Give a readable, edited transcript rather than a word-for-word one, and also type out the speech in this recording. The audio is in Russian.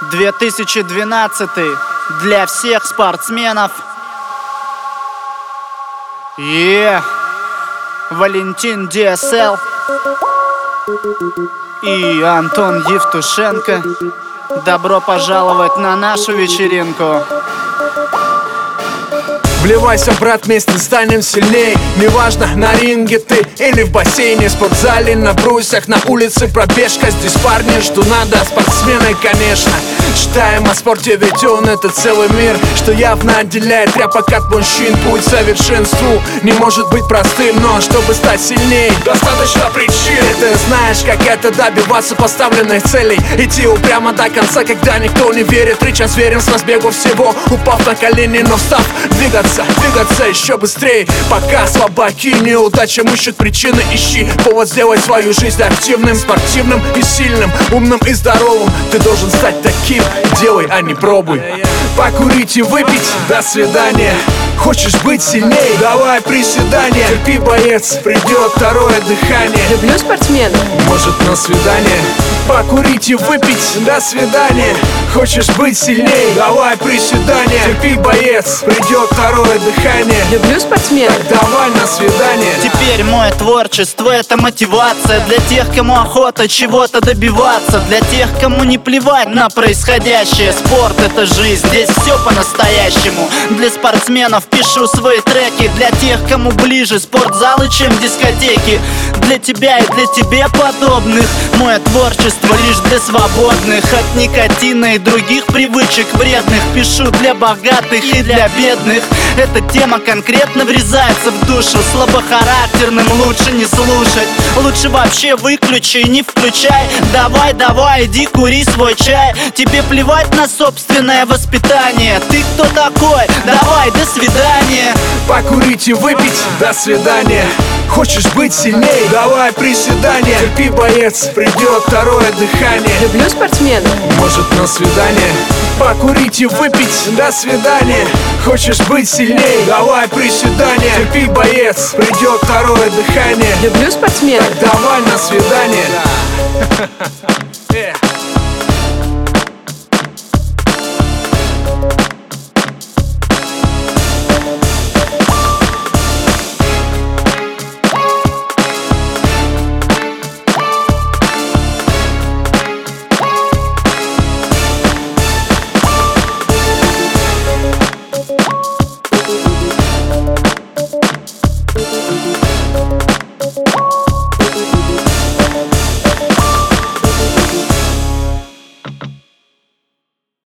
2012 для всех спортсменов. Валентин ДСЛ и Антон Евтушенко. Добро пожаловать на нашу вечеринку. Вливайся, брат, вместе станем сильней. Неважно, на ринге ты или в бассейне, спортзале, на брусьях, на улице пробежка. Здесь парни, что надо, спортсмены, конечно. Читаем о спорте, ведь он — это целый мир, что явно отделяет ряпок от мужчин. Путь к совершенству не может быть простым, но чтобы стать сильней, достаточно причин. Ты знаешь, как это добиваться поставленных целей, идти упрямо до конца, когда никто не верит. Речь о зверем с разбегу всего, упав на колени, но встав, двигаться еще быстрее. Пока слабаки неудачам ищут причины, ищи повод сделать свою жизнь активным, спортивным и сильным, умным и здоровым. Ты должен стать таким, делай, а не пробуй. Покурить и выпить, до свидания. Хочешь быть сильнее? Давай приседания. Терпи, боец, придет второе дыхание. Люблю спортсменов. Может, на свидание. Покурить и выпить, до свидания. Хочешь быть сильнее? Давай приседания. Терпи, боец, придет второе дыхание. Люблю спортсменов. Так давай на свидание. Теперь мое творчество — это мотивация для тех, кому охота чего-то добиваться, для тех, кому не плевать на происходящее. Спорт — это жизнь, здесь все по-настоящему. Для спортсменов пишу свои треки, для тех, кому ближе спортзалы, чем дискотеки. Для тебя и для тебе подобных мое творчество лишь для свободных от никотина и других привычек вредных. Пишу для богатых и для бедных. Эта тема конкретно врезается в душу. Слабохарактерным лучше не слушать. Лучше вообще выключи и не включай. Давай, иди кури свой чай. Тебе плевать на собственное воспитание. Ты кто такой? Давай, до свидания. Покурить и выпить, до свидания. Хочешь быть сильнее? Давай приседания. Терпи, боец, придет второе дыхание. Люблю спортсменов. Может, на свидание. Покурить и выпить, до свидания. Хочешь быть сильнее? Давай приседания. Терпи, боец, придет второе дыхание. Люблю спортсменов. Так давай на свидание.